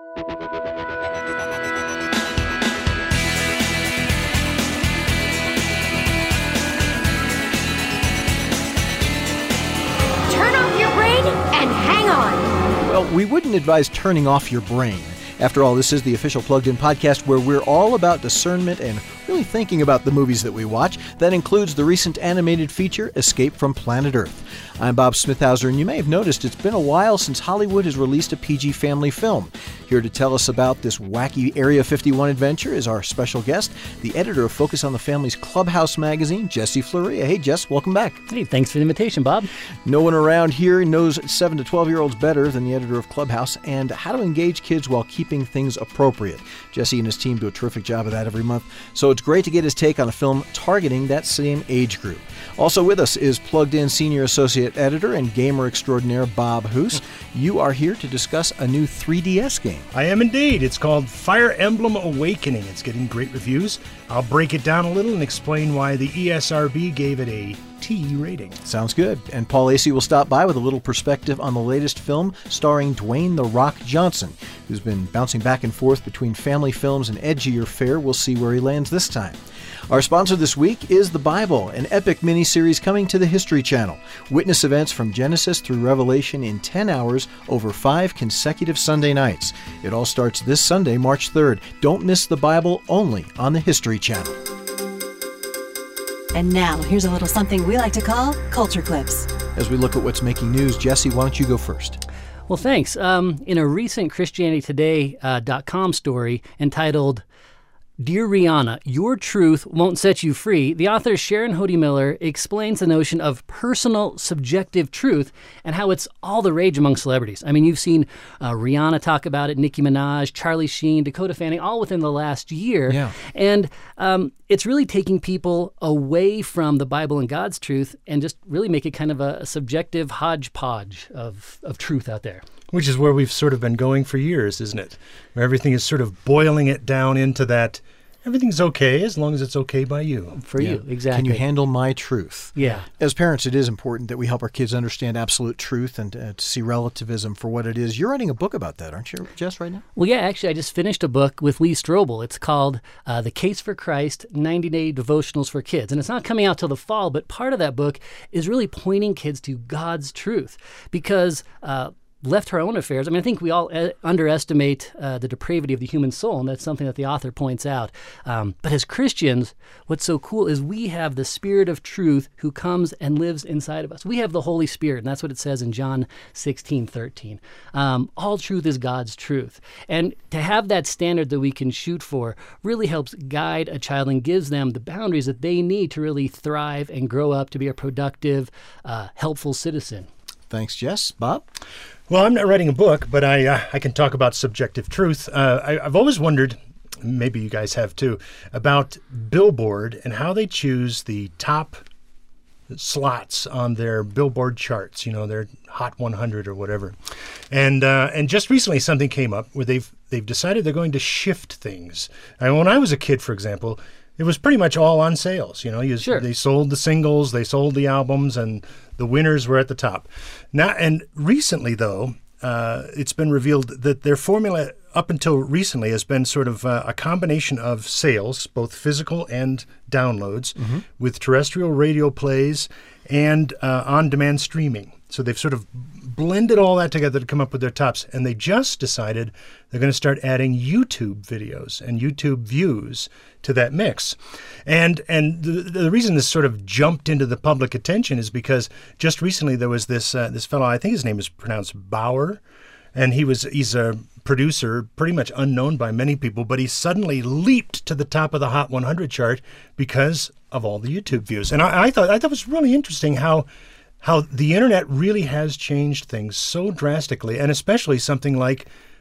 Turn off your brain and hang on. Well, we wouldn't advise turning off your brain. After all, this is the official Plugged In podcast where we're all about discernment and really thinking about the movies that we watch. That includes the recent animated feature, Escape from Planet Earth. I'm Bob Smithhauser, and you may have noticed it's been a while since Hollywood has released a PG family film. Here to tell us about this wacky Area 51 adventure is our special guest, the editor of Focus on the Family's Clubhouse magazine, Jesse Fleury. Hey, Jess, welcome back. Hey, thanks for the invitation, Bob. No one around here knows 7 to 12-year-olds better than the editor of Clubhouse and how to engage kids while keeping things appropriate. Jesse and his team do a terrific job of that every month, so it's great to get his take on a film targeting that same age group. Also with us is Plugged In Senior Associate Editor and gamer extraordinaire Bob Hoose. You are here to discuss a new 3DS game. I am indeed. It's called Fire Emblem Awakening. It's getting great reviews. I'll break it down a little and explain why the ESRB gave it a T rating. Sounds good. And Paul Asay will stop by with a little perspective on the latest film starring Dwayne "The Rock" Johnson, who's been bouncing back and forth between family films and edgier fare. We'll see where he lands this time. Our sponsor this week is The Bible, an epic miniseries coming to the History Channel. Witness events from Genesis through Revelation in 10 hours over 5 consecutive Sunday nights. It all starts this Sunday, March 3rd. Don't miss The Bible, only on the History Channel. And now, here's a little something we like to call Culture Clips. As we look at what's making news, Jesse, why don't you go first? Well, thanks. In a recent ChristianityToday.com story entitled Dear Rihanna, Your Truth Won't Set You Free, the author Sharon Hodie Miller explains the notion of personal subjective truth and how it's all the rage among celebrities. I mean, you've seen Rihanna talk about it, Nicki Minaj, Charlie Sheen, Dakota Fanning, all within the last year. Yeah. And it's really taking people away from the Bible and God's truth and just really make it kind of a subjective hodgepodge of truth out there. Which is where we've sort of been going for years, isn't it? Where everything is sort of boiling it down into that everything's okay as long as it's okay by you. For you, exactly. Can you handle my truth? Yeah. As parents, it is important that we help our kids understand absolute truth and to see relativism for what it is. You're writing a book about that, aren't you, Jess, right now? Well, yeah, actually, I just finished a book with Lee Strobel. It's called The Case for Christ, 90-Day Devotionals for Kids. And it's not coming out till the fall, but part of that book is really pointing kids to God's truth because left to our own affairs, I mean, I think we all underestimate the depravity of the human soul, and that's something that the author points out. But as Christians, what's so cool is we have the Spirit of truth who comes and lives inside of us. We have the Holy Spirit, and that's what it says in John 16:13. All truth is God's truth. And to have that standard that we can shoot for really helps guide a child and gives them the boundaries that they need to really thrive and grow up to be a productive, helpful citizen. Thanks, Jess. Bob? Well, I'm not writing a book, but I can talk about subjective truth. I've always wondered, maybe you guys have too, about Billboard and how they choose the top slots on their Billboard charts, you know, their Hot 100 or whatever. And just recently something came up where they've decided they're going to shift things. When I was a kid, for example, it was pretty much all on sales. You know, Sure. They sold the singles, they sold the albums, and the winners were at the top. Now, and recently, though, it's been revealed that their formula up until recently has been sort of a combination of sales, both physical and downloads, with terrestrial radio plays and on-demand streaming. So they've sort of blended all that together to come up with their tops. And they just decided they're going to start adding YouTube videos and YouTube views to that mix. And the reason this sort of jumped into the public attention is because just recently there was this fellow, I think his name is pronounced Bauer, and he's a producer pretty much unknown by many people, but he suddenly leaped to the top of the Hot 100 chart because of all the YouTube views. And I thought it was really interesting how the internet really has changed things so drastically, and especially something like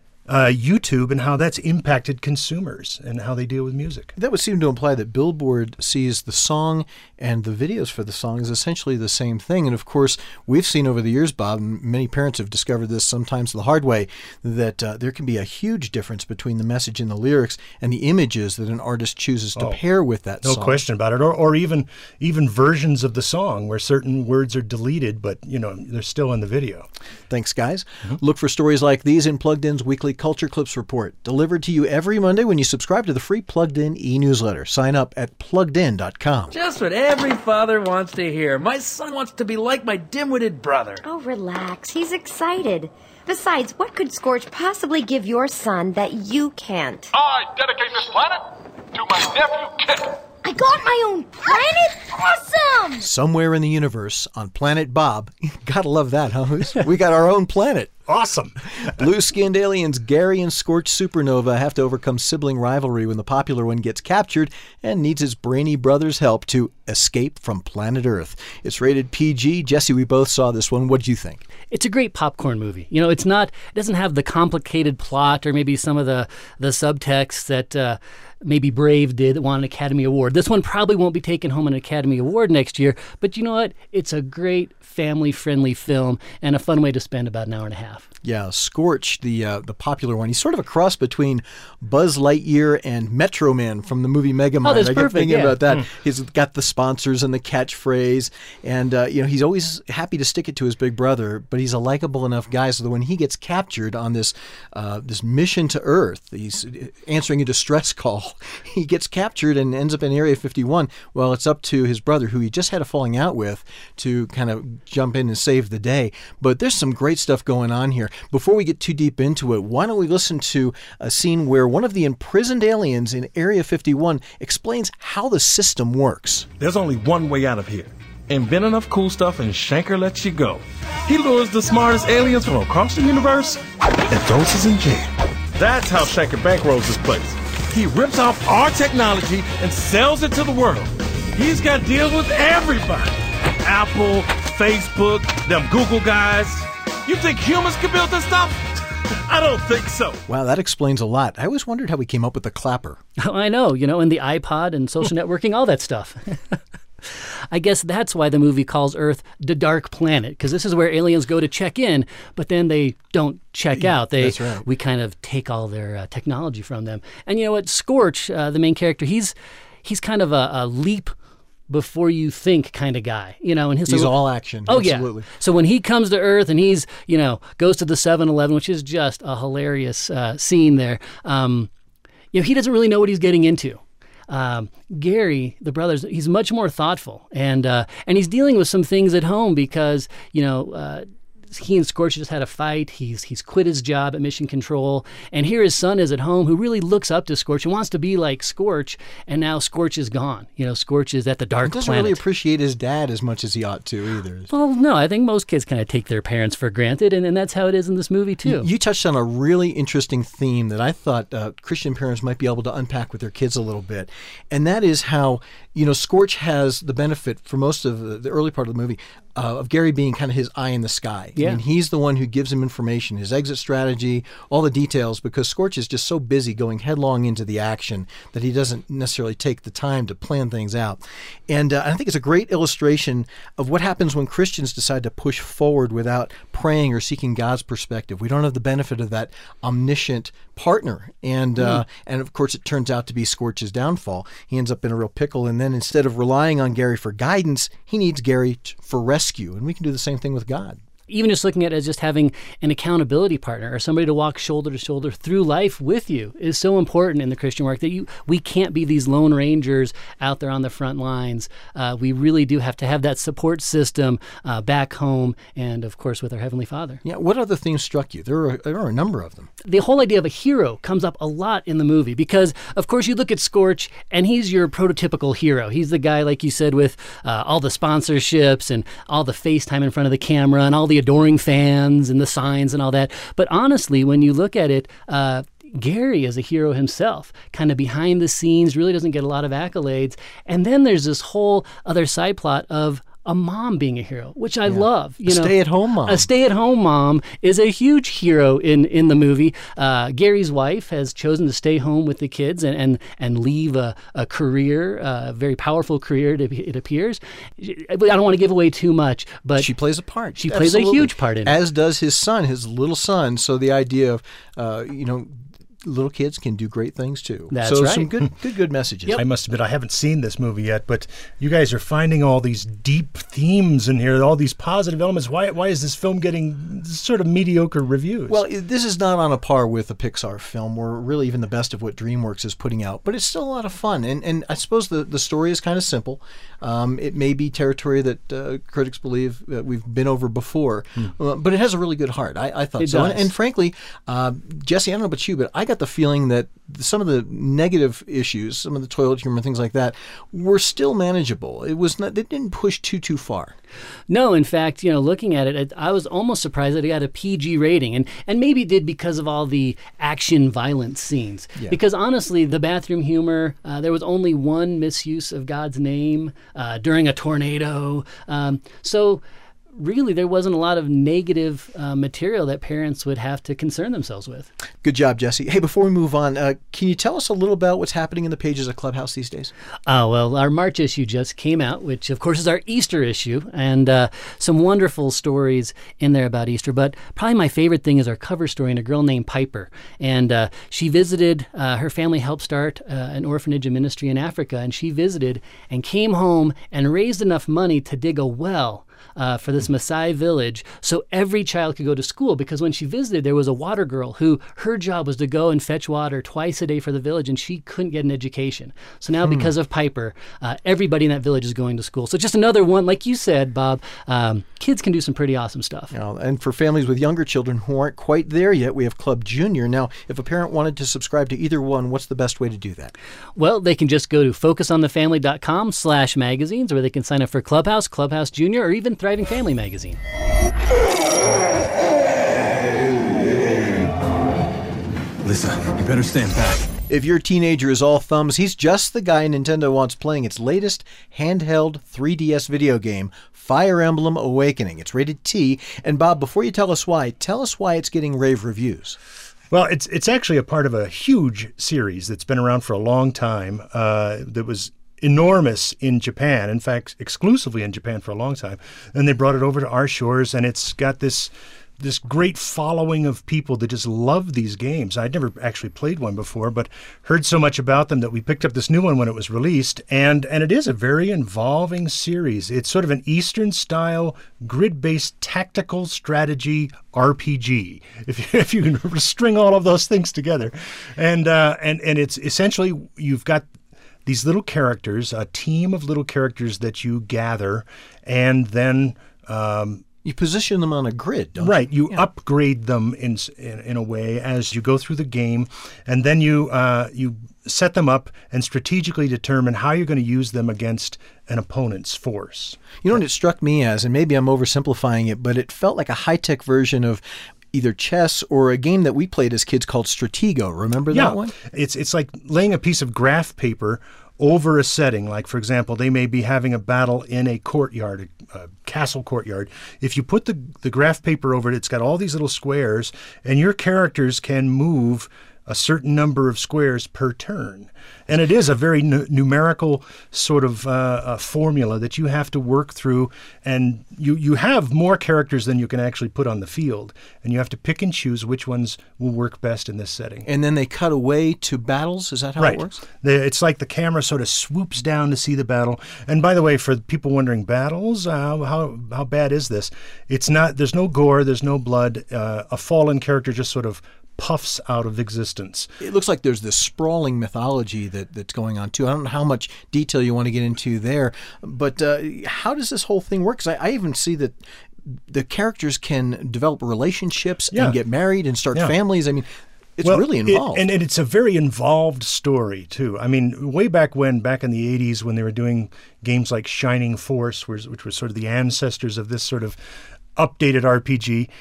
YouTube and how that's impacted consumers and how they deal with music. That would seem to imply that Billboard sees the song and the videos for the song as essentially the same thing. And of course, we've seen over the years, Bob, and many parents have discovered this sometimes the hard way, that there can be a huge difference between the message and the lyrics and the images that an artist chooses to pair with that song. No question about it. Or even versions of the song where certain words are deleted, but they're still in the video. Thanks, guys. Look for stories like these in Plugged In's weekly Culture Clips Report, delivered to you every Monday when you subscribe to the free Plugged In e-newsletter. Sign up at pluggedin.com. Just what every father wants to hear. My son wants to be like my dim-witted brother. Oh, relax. He's excited. Besides, what could Scorch possibly give your son that you can't? I dedicate this planet to my nephew, Kit. I got my own planet? Awesome! Somewhere in the universe, on Planet Bob, gotta love that, huh? We got our own planet. Awesome. Blue-skinned aliens Gary and Scorch Supernova have to overcome sibling rivalry when the popular one gets captured and needs his brainy brother's help to escape from planet Earth. It's rated PG. Jesse, we both saw this one. What'd you think? It's a great popcorn movie. You know, it doesn't have the complicated plot or maybe some of the subtext that maybe Brave did that won an Academy Award. This one probably won't be taking home an Academy Award next year, but you know what? It's a great family-friendly film and a fun way to spend about an hour and a half. Yeah, Scorch, the popular one. He's sort of a cross between Buzz Lightyear and Metro Man from the movie Megamind. That's I perfect, kept thinking yeah. about that. He's got the sponsors and the catchphrase, and he's always happy to stick it to his big brother. But he's a likable enough guy, so that when he gets captured on this mission to Earth, he's answering a distress call. He gets captured and ends up in Area 51. Well, it's up to his brother, who he just had a falling out with, to kind of jump in and save the day. But there's some great stuff going on here. Before we get too deep into it, why don't we listen to a scene where one of the imprisoned aliens in Area 51 explains how the system works. There's only one way out of here. Invent enough cool stuff and Shanker lets you go. He lures the smartest aliens from across the universe and throws us in jail. That's how Shanker bankrolls this place. He rips off our technology and sells it to the world. He's got deals with everybody. Apple, Facebook, them Google guys. You think humans can build this stuff? I don't think so. Wow, that explains a lot. I always wondered how we came up with the clapper. Oh, I know, and the iPod and social networking, all that stuff. I guess that's why the movie calls Earth the Dark Planet, because this is where aliens go to check in, but then they don't check out. That's right. We kind of take all their technology from them. And you know what? Scorch, the main character, he's kind of a leap before you think kind of guy, and he's all action. Oh, absolutely. Yeah. So when he comes to Earth and he's, goes to the 7-Eleven, which is just a hilarious scene there, he doesn't really know what he's getting into. Gary, the brothers, he's much more thoughtful, and he's dealing with some things at home because, he and Scorch just had a fight. He's quit his job at Mission Control, and here his son is at home, who really looks up to Scorch and wants to be like Scorch. And now Scorch is gone. Scorch is at the Dark Planet. He doesn't really appreciate his dad as much as he ought to either. Well, no, I think most kids kind of take their parents for granted, and that's how it is in this movie too. You touched on a really interesting theme that I thought Christian parents might be able to unpack with their kids a little bit, and that is how Scorch has the benefit for most of the early part of the movie of Gary being kind of his eye in the sky. Yeah. I mean, he's the one who gives him information, his exit strategy, all the details, because Scorch is just so busy going headlong into the action that he doesn't necessarily take the time to plan things out. And I think it's a great illustration of what happens when Christians decide to push forward without praying or seeking God's perspective. We don't have the benefit of that omniscient partner. And of course, it turns out to be Scorch's downfall. He ends up in a real pickle, and then instead of relying on Gary for guidance, he needs Gary for rescue. And we can do the same thing with God. Even just looking at it as just having an accountability partner or somebody to walk shoulder to shoulder through life with you is so important in the Christian work that we can't be these lone rangers out there on the front lines. We really do have to have that support system back home and, of course, with our Heavenly Father. Yeah. What other themes struck you? There are a number of them. The whole idea of a hero comes up a lot in the movie because, of course, you look at Scorch and he's your prototypical hero. He's the guy, like you said, with all the sponsorships and all the FaceTime in front of the camera and all the adoring fans and the signs and all that. But honestly, when you look at it, Gary is a hero himself, kind of behind the scenes, really doesn't get a lot of accolades. And then there's this whole other side plot of a mom being a hero, which I love. A stay-at-home mom. A stay-at-home mom is a huge hero in the movie. Gary's wife has chosen to stay home with the kids and leave a career, a very powerful career, it appears. I don't want to give away too much, but she plays a part. She plays a huge part in it. As does his son, his little son. So the idea of, little kids can do great things too. That's so right. some good messages. I must admit, I haven't seen this movie yet, but you guys are finding all these deep themes in here, all these positive elements. Why is this film getting sort of mediocre reviews? Well, this is not on a par with a Pixar film, or really even the best of what DreamWorks is putting out, but it's still a lot of fun. And I suppose the story is kind of simple. It may be territory that critics believe that we've been over before, but it has a really good heart. I thought It so. does. And frankly, Jesse, I don't know about you, but I got the feeling that some of the negative issues, some of the toilet humor, things like that, were still manageable. It didn't push too far. No, in fact, looking at it, I was almost surprised that it got a PG rating, and maybe it did because of all the action violence scenes. Yeah. Because honestly, the bathroom humor, there was only one misuse of God's name during a tornado. So really, there wasn't a lot of negative material that parents would have to concern themselves with. Good job, Jesse. Hey, before we move on, can you tell us a little about what's happening in the pages of Clubhouse these days? Well, our March issue just came out, which of course is our Easter issue, and some wonderful stories in there about Easter. But probably my favorite thing is our cover story and a girl named Piper. And she visited, her family helped start an orphanage and ministry in Africa, and she visited and came home and raised enough money to dig a well for this Maasai village so every child could go to school, because when she visited, there was a water girl who her job was to go and fetch water twice a day for the village, and she couldn't get an education. So now because of Piper, everybody in that village is going to school. So just another one, like you said, Bob, kids can do some pretty awesome stuff. And for families with younger children who aren't quite there yet, we have Club Junior. Now, if a parent wanted to subscribe to either one, what's the best way to do that? Well, they can just go to focusonthefamily.com/magazines, or they can sign up for Clubhouse, Clubhouse Junior, or even Thriving Family Magazine. Lisa, you better stand back. If your teenager is all thumbs, he's just the guy Nintendo wants playing its latest handheld 3DS video game, Fire Emblem Awakening. It's rated T. And Bob, before you tell us why it's getting rave reviews. Well, it's actually a part of a huge series that's been around for a long time, that was enormous in Japan, in fact, exclusively in Japan for a long time. And they brought it over to our shores, and it's got this great following of people that just love these games. I'd never actually played one before, but heard so much about them that we picked up this new one when it was released. And it is a very involving series. It's sort of an Eastern-style, grid-based tactical strategy RPG, if you can string all of those things together. And it's essentially, you've got these little characters, a team of little characters that you gather, and then you position them on a grid, don't you? Right. You upgrade them in a way as you go through the game, and then you set them up and strategically determine how you're going to use them against an opponent's force. You know what it struck me as, and maybe I'm oversimplifying it, but it felt like a high-tech version of either chess or a game that we played as kids called Stratego. Remember that one? It's like laying a piece of graph paper over a setting. Like, for example, they may be having a battle in a courtyard, a castle courtyard. If you put the graph paper over it, it's got all these little squares, and your characters can move a certain number of squares per turn. And it is a very numerical sort of formula that you have to work through. And you have more characters than you can actually put on the field. And you have to pick and choose which ones will work best in this setting. And then they cut away to battles? Is that how it works? It's like the camera sort of swoops down to see the battle. And by the way, for people wondering, battles, how bad is this? It's not. There's no gore. There's no blood. A fallen character just sort of puffs out of existence. It looks like there's this sprawling mythology that's going on too. I don't know how much detail you want to get into there, but how does this whole thing work? Because I even see that the characters can develop relationships and get married and start families. I mean, it's really involved. And it's a very involved story, too. I mean, way back in the 80s when they were doing games like Shining Force, which was sort of the ancestors of this sort of updated RPG,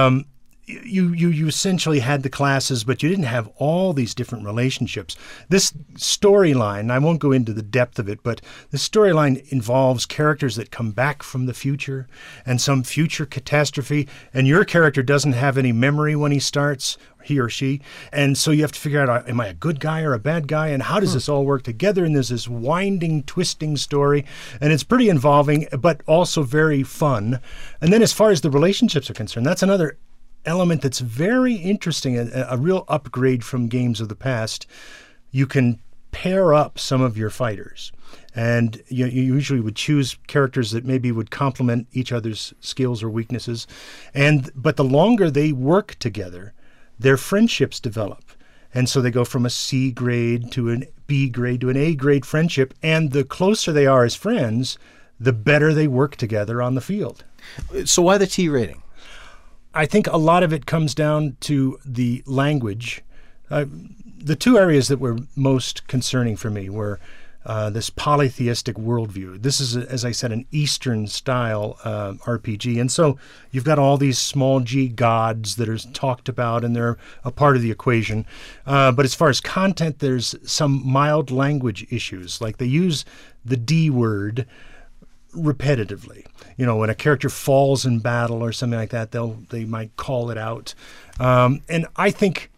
you essentially had the classes, but you didn't have all these different relationships. This storyline, I won't go into the depth of it, but the storyline involves characters that come back from the future and some future catastrophe, and your character doesn't have any memory when he starts, he or she, and so you have to figure out, am I a good guy or a bad guy, and how does this all work together? And there's this winding, twisting story, and it's pretty involving, but also very fun. And then as far as the relationships are concerned, that's another element that's very interesting, a real upgrade from games of the past. You can pair up some of your fighters. And you usually would choose characters that maybe would complement each other's skills or weaknesses. But the longer they work together, their friendships develop. And so they go from a C grade to an B grade to an A grade friendship. And the closer they are as friends, the better they work together on the field. So why the T rating? I think a lot of it comes down to the language. The two areas that were most concerning for me were this polytheistic worldview. This is, as I said, an Eastern-style RPG. And so you've got all these small g gods that are talked about, and they're a part of the equation. But as far as content, there's some mild language issues. Like they use the D word repetitively. When a character falls in battle or something like that, they might call it out. And I think,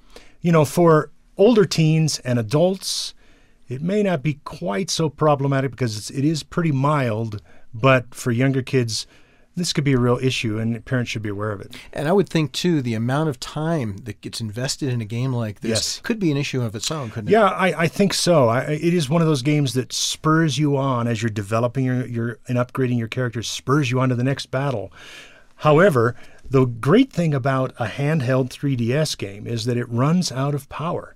for older teens and adults, it may not be quite so problematic because it is pretty mild, but for younger kids, this could be a real issue, and parents should be aware of it. And I would think, too, the amount of time that gets invested in a game like this could be an issue of its own, couldn't it? Yeah, I think so. It is one of those games that spurs you on as you're developing and upgrading your characters, spurs you on to the next battle. However, the great thing about a handheld 3DS game is that it runs out of power.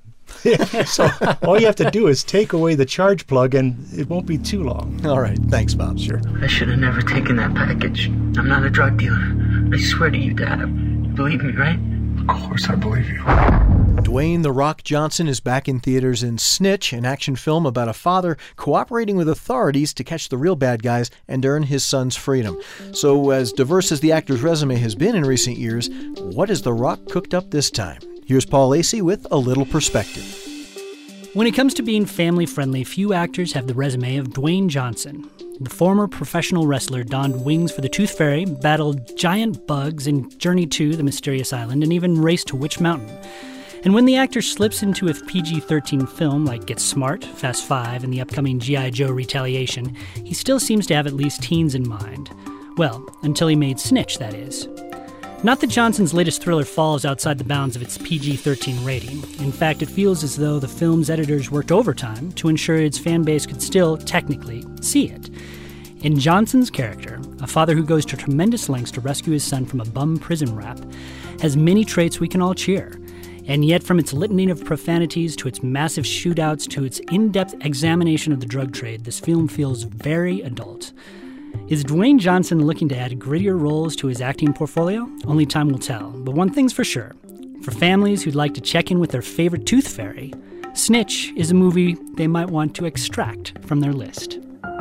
So all you have to do is take away the charge plug, and it won't be too long. All right. Thanks, Bob. Sure. I should have never taken that package. I'm not a drug dealer. I swear to you, Dad. You believe me, right? Of course I believe you. Dwayne "The Rock" Johnson is back in theaters in Snitch, an action film about a father cooperating with authorities to catch the real bad guys and earn his son's freedom. So, as diverse as the actor's resume has been in recent years, what has The Rock cooked up this time? Here's Paul Lacey with a little perspective. When it comes to being family-friendly, few actors have the resume of Dwayne Johnson. The former professional wrestler donned wings for the Tooth Fairy, battled giant bugs, and journeyed to the mysterious island, and even raced to Witch Mountain. And when the actor slips into a PG-13 film like Get Smart, Fast 5, and the upcoming G.I. Joe Retaliation, he still seems to have at least teens in mind. Well, until he made Snitch, that is. Not that Johnson's latest thriller falls outside the bounds of its PG-13 rating. In fact, it feels as though the film's editors worked overtime to ensure its fan base could still, technically, see it. In Johnson's character, a father who goes to tremendous lengths to rescue his son from a bum prison rap, has many traits we can all cheer. And yet, from its litany of profanities to its massive shootouts to its in-depth examination of the drug trade, this film feels very adult. Is Dwayne Johnson looking to add grittier roles to his acting portfolio? Only time will tell. But one thing's for sure. For families who'd like to check in with their favorite Tooth Fairy, Snitch is a movie they might want to extract from their list.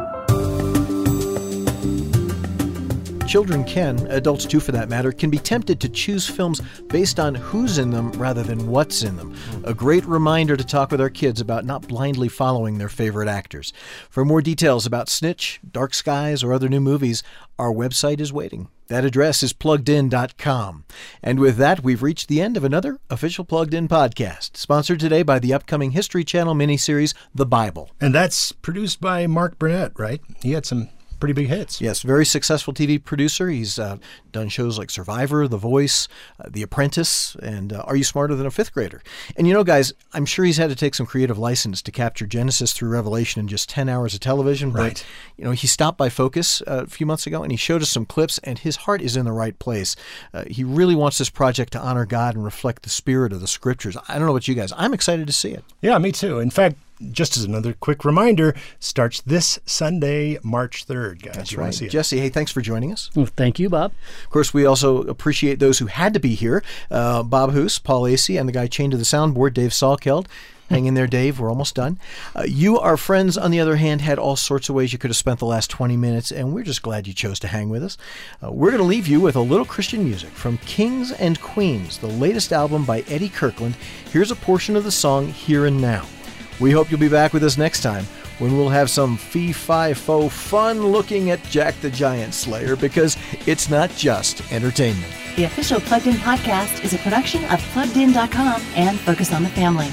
Children can, adults too for that matter, can be tempted to choose films based on who's in them rather than what's in them. A great reminder to talk with our kids about not blindly following their favorite actors. For more details about Snitch, Dark Skies, or other new movies, our website is waiting. That address is pluggedin.com. And with that, we've reached the end of another official Plugged In podcast, sponsored today by the upcoming History Channel miniseries, The Bible. And that's produced by Mark Burnett, right? He had some pretty big hits. Yes, very successful TV producer. He's done shows like Survivor, The Voice, The Apprentice, and Are You Smarter Than a Fifth Grader? And guys, I'm sure he's had to take some creative license to capture Genesis through Revelation in just 10 hours of television. Right. But, he stopped by Focus a few months ago, and he showed us some clips, and his heart is in the right place. He really wants this project to honor God and reflect the spirit of the Scriptures. I don't know about you guys. I'm excited to see it. Yeah, me too. In fact, just as another quick reminder, starts this Sunday, March 3rd, guys. That's right. Jesse, hey, thanks for joining us. Well, thank you, Bob. Of course, we also appreciate those who had to be here. Bob Hoos, Paul Lacey, and the guy chained to the soundboard, Dave Salkeld. Hang in there, Dave. We're almost done. You, our friends, on the other hand, had all sorts of ways you could have spent the last 20 minutes, and we're just glad you chose to hang with us. We're going to leave you with a little Christian music from Kings and Queens, the latest album by Eddie Kirkland. Here's a portion of the song, Here and Now. We hope you'll be back with us next time when we'll have some fee-fi-fo fun looking at Jack the Giant Slayer, because it's not just entertainment. The official Plugged In podcast is a production of PluggedIn.com and Focus on the Family.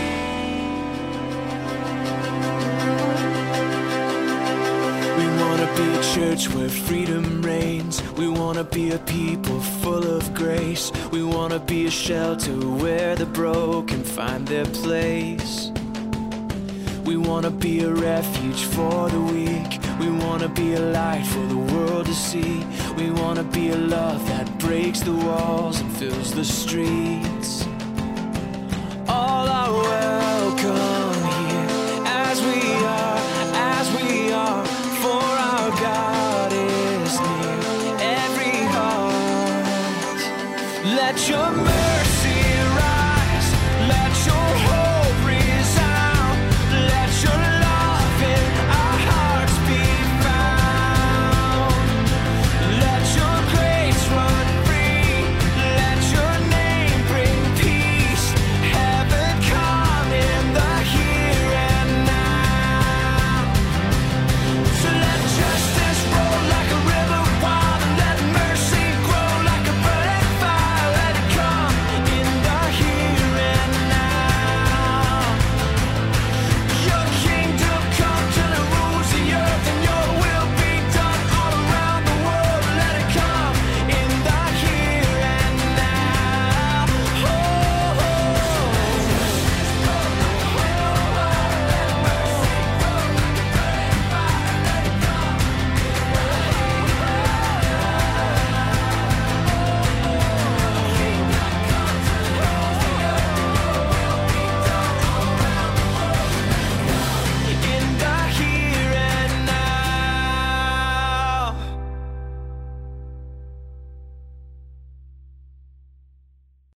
We wanna be a church where freedom reigns. We wanna be a people full of grace. We wanna be a shelter where the broken find their place. We wanna be a refuge for the weak. We wanna be a light for the world to see. We wanna be a love that breaks the walls and fills the streets.